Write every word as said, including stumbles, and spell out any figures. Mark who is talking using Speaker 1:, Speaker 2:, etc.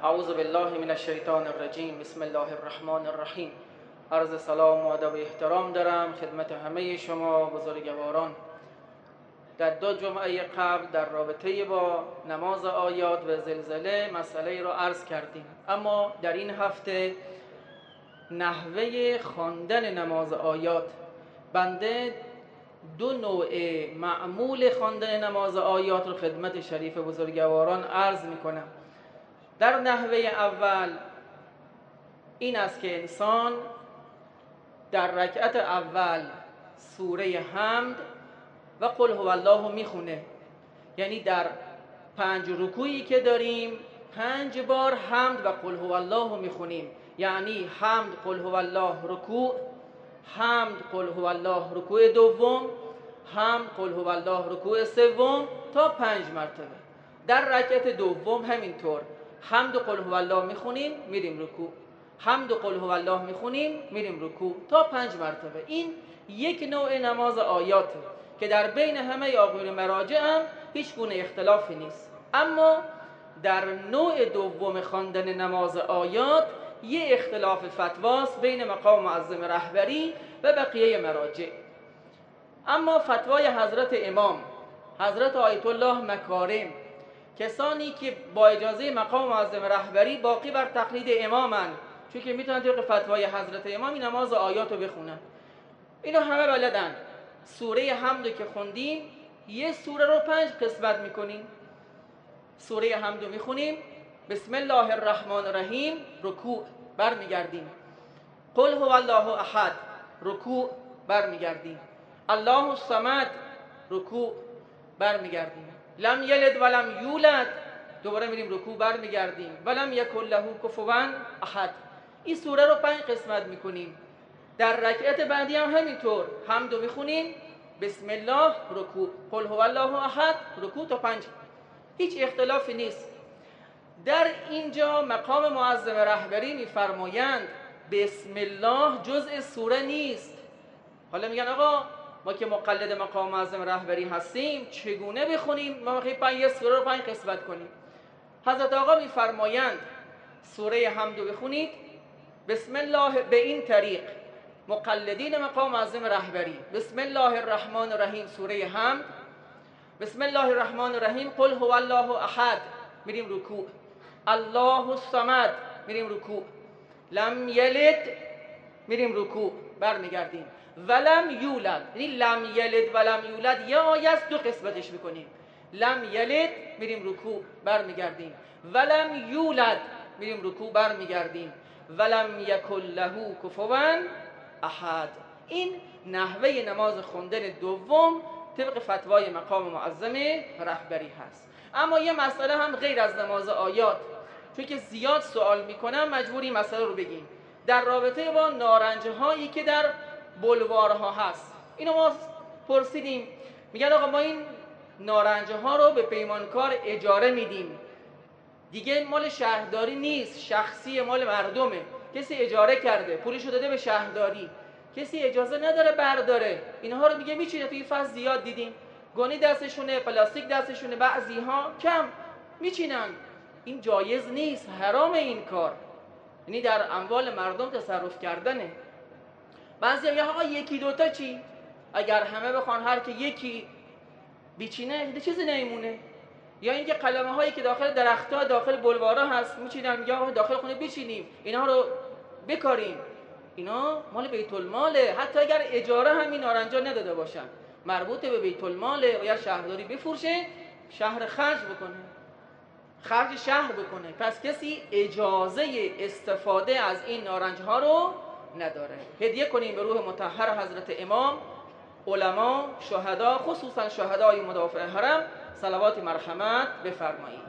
Speaker 1: اعوذ بالله من الشیطان الرجیم. بسم الله الرحمن الرحیم. عرض سلام و ادب و احترام دارم خدمت همه شما بزرگواران. در دو جمعه قبل در رابطه با نماز آیات و زلزله مسئله را عرض کردیم، اما در این هفته نحوه خواندن نماز آیات، بنده دو نوع معمول خواندن نماز آیات رو خدمت شریف بزرگواران عرض میکنم. در نحوه اول این است که انسان در رکعت اول سوره حمد و قل هو الله میخونه، یعنی در پنج رکوعی که داریم پنج بار حمد و قل هو الله میخونیم، یعنی حمد قل هو الله رکوع، حمد قل هو الله رکوع دوم، حمد قل هو الله رکوع سوم تا پنج مرتبه. در رکعت دوم همینطور حمد قل هو الله میخونیم میریم رکوع، حمد قل هو الله میخونیم میریم رکوع تا پنج مرتبه. این یک نوع نماز آیاته که در بین همه آقایون مراجع هم هیچ گونه اختلافی نیست. اما در نوع دوم خواندن نماز آیات یه اختلاف فتواست بین مقام معظم رهبری و بقیه مراجع. اما فتوای حضرت امام حضرت آیت الله مکارم، کسانی که با اجازه مقام معظم رهبری باقی بر تقلید امامن، چون که میتونن طبق فتوای حضرت امام نماز آیات رو بخونن، اینو همه بلدن. سوره حمد که خوندیم یه سوره رو پنج قسمت میکنیم. سوره حمد رو میخونیم بسم الله الرحمن الرحیم رکوع برمیگردیم، قل هو الله احد رکوع برمیگردیم، الله الصمد رکوع برمیگردیم، لم یلد ولم یولد دوباره میریم رکوع برمیگردیم، ولم یکن له کفوا احد. این سوره رو پنج قسمت میکنیم. در رکعت بعدی هم همینطور حمد رو میخونیم بسم الله رکوع، قل هو الله احد رکوع تا پنج، هیچ اختلافی نیست. در اینجا مقام معظم رهبری میفرمایند بسم الله جزء سوره نیست. حالا میگن آقا ما که مقلد مقام معظم رهبری هستیم چگونه بخونیم ما میخوایم پنج سوره رو پنج قسمت کنیم؟ حضرت آقا میفرمایند سوره حمد رو بخونید بسم الله به این طریق، مقلدین مقام معظم رهبری، بسم الله الرحمن الرحیم سوره حمد، بسم الله الرحمن الرحیم قل هو الله احد میریم رکوع، الله الصمد میریم رکوع، لم یلد میریم رکوع برمیگردیم، ولم یولد، یعنی لم یلد ولم یولد یه آیه است دو قسمتش میکنیم، لم یلد میریم رکوع برمیگردیم، ولم یولد میریم رکوع برمیگردیم، ولم یکن له کفوا احد. این نحوه نماز خوندن دوم طبق فتوای مقام معظم رهبری هست. اما یه مسئله هم غیر از نماز آیات، چون که زیاد سوال میکنم مجبوری مسئله رو بگیم، در رابطه با نارنجه هایی که در بلوارها هست. اینو ما پرسیدیم، میگن آقا ما این نارنجه ها رو به پیمانکار اجاره میدیم، دیگه مال شهرداری نیست، شخصی مال مردمه، کسی اجاره کرده پولشو داده به شهرداری، کسی اجازه نداره برداره. اینها رو میگه میچینه، توی فصل زیاد دیدیم گونی دستشونه، پلاستیک دستشونه، بعضی ها کم میچینن. این جایز نیست، حرام این کار، یعنی در اموال مردم تصرف کردنه. بعضی میگه آقا یکی دوتا چی؟ اگر همه بخوان هر که یکی بیچینه چیزی نمیمونه. یا اینکه قلمه هایی که داخل درخت‌ها داخل بلوارا هست میچینن، میگه آقا داخل خونه بچینیم، اینا رو بکاریم، اینا مال بیت الماله. حتی اگر اجاره هم این نارنجا نداده باشن مربوط به بیت الماله و یا شهرداری بفروشه شهر خرج بکنه، خرج شهر بکنه. پس کسی اجازه استفاده از این نارنجها رو نداره. هدیه کنیم به روح مطهر حضرت امام، علما، شهدا، خصوصا شهدای مدافع حرم صلوات مرحمت بفرمایید.